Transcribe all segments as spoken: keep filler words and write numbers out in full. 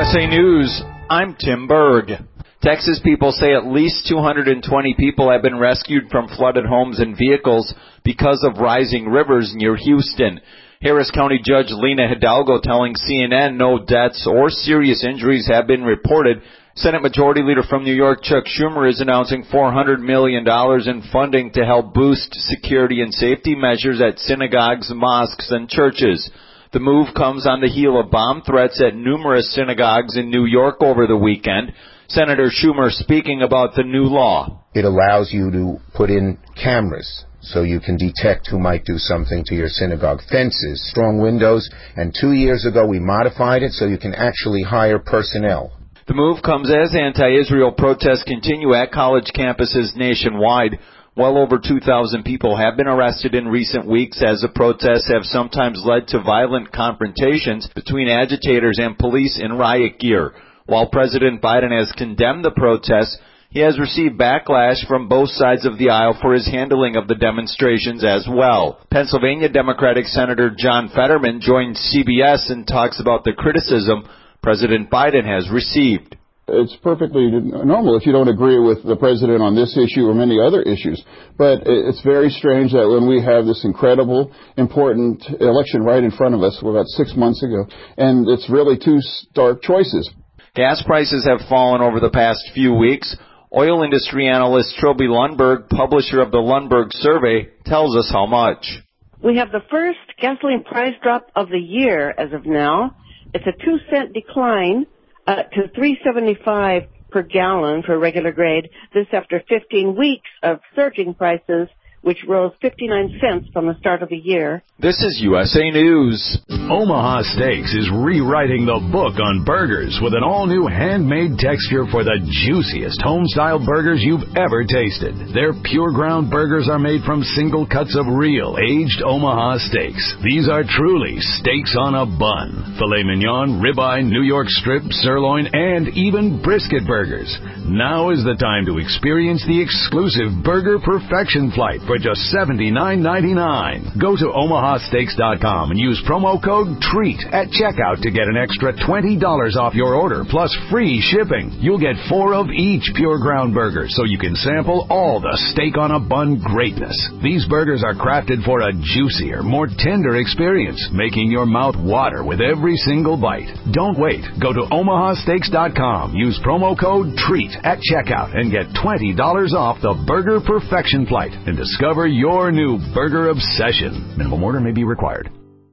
S A News, I'm Tim Berg. Texas people say at least two hundred twenty people have been rescued from flooded homes and vehicles because of rising rivers near Houston. Harris County Judge Lena Hidalgo telling C N N no deaths or serious injuries have been reported. Senate Majority Leader from New York, Chuck Schumer, is announcing four hundred million dollars in funding to help boost security and safety measures at synagogues, mosques, and churches. The move comes on the heel of bomb threats at numerous synagogues in New York over the weekend. Senator Schumer speaking about the new law. It allows you to put in cameras so you can detect who might do something to your synagogue. Fences, strong windows, and two years ago we modified it so you can actually hire personnel. The move comes as anti-Israel protests continue at college campuses nationwide. Well over two thousand people have been arrested in recent weeks as the protests have sometimes led to violent confrontations between agitators and police in riot gear. While President Biden has condemned the protests, he has received backlash from both sides of the aisle for his handling of the demonstrations as well. Pennsylvania Democratic Senator John Fetterman joined C B S and talks about the criticism President Biden has received. It's perfectly normal if you don't agree with the president on this issue or many other issues. But it's very strange that when we have this incredible, important election right in front of us, about six months ago, and it's really two stark choices. Gas prices have fallen over the past few weeks. Oil industry analyst Trilby Lundberg, publisher of the Lundberg Survey, tells us how much. We have the first gasoline price drop of the year as of now. It's a two cent decline uh, to three seventy-five per gallon for regular grade. This after fifteen weeks of surging prices, which rose fifty-nine cents from the start of the year. This is U S A News. Omaha Steaks is rewriting the book on burgers with an all-new handmade texture for the juiciest home-style burgers you've ever tasted. Their pure ground burgers are made from single cuts of real, aged Omaha steaks. These are truly steaks on a bun. Filet mignon, ribeye, New York strip, sirloin, and even brisket burgers. Now is the time to experience the exclusive Burger Perfection Flight for just seventy-nine ninety-nine. Go to omaha steaks dot com and use promo code TREAT at checkout to get an extra twenty dollars off your order plus free shipping. You'll get four of each pure ground burger so you can sample all the steak on a bun greatness. These burgers are crafted for a juicier, more tender experience, making your mouth water with every single bite. Don't wait. Go to omaha steaks dot com. Use promo code TREAT at checkout and get twenty dollars off the Burger Perfection Flight and discover your new burger obsession. Minimum order may be required.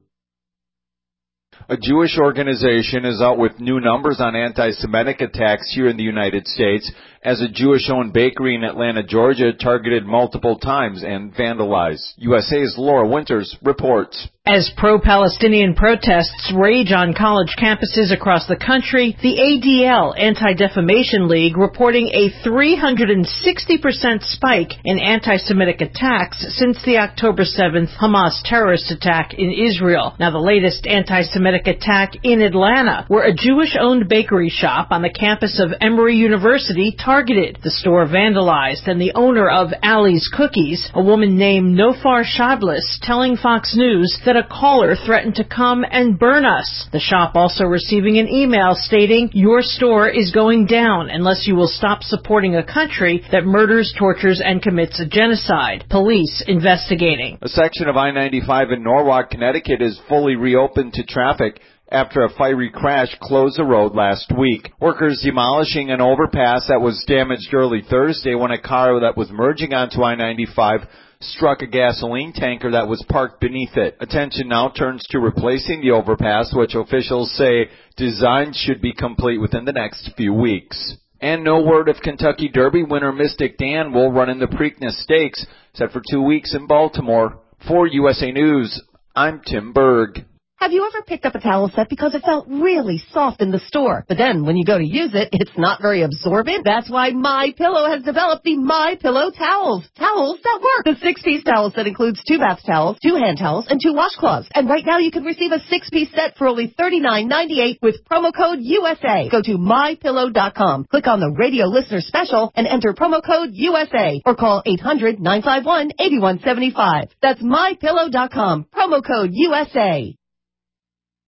A Jewish organization is out with new numbers on anti-Semitic attacks here in the United States as a Jewish-owned bakery in Atlanta, Georgia, targeted multiple times and vandalized. U S A's Laura Winters reports. As pro-Palestinian protests rage on college campuses across the country, the A D L, Anti-Defamation League, reporting a three hundred sixty percent spike in anti-Semitic attacks since the October seventh Hamas terrorist attack in Israel. Now, the latest anti-Semitic attack in Atlanta, where a Jewish-owned bakery shop on the campus of Emory University targeted. The store vandalized, and the owner of Ali's Cookies, a woman named Nofar Shablis, telling Fox News that a caller threatened to come and burn us. The shop also receiving an email stating, "Your store is going down unless you will stop supporting a country that murders, tortures, and commits a genocide." Police investigating. A section of I ninety-five in Norwalk, Connecticut is fully reopened to traffic after a fiery crash closed the road last week. Workers demolishing an overpass that was damaged early Thursday when a car that was merging onto I ninety-five struck a gasoline tanker that was parked beneath it. Attention now turns to replacing the overpass, which officials say design should be complete within the next few weeks. And no word if Kentucky Derby winner Mystic Dan will run in the Preakness Stakes, set for two weeks in Baltimore. For U S A News, I'm Tim Berg. Have you ever picked up a towel set because it felt really soft in the store, but then when you go to use it, it's not very absorbent? That's why MyPillow has developed the MyPillow towels. Towels that work. The six-piece towel set includes two bath towels, two hand towels, and two washcloths. And right now you can receive a six-piece set for only thirty-nine ninety-eight with promo code U S A. Go to my pillow dot com, click on the radio listener special, and enter promo code U S A, or call eight hundred nine five one eight one seven five. That's my pillow dot com, promo code U S A.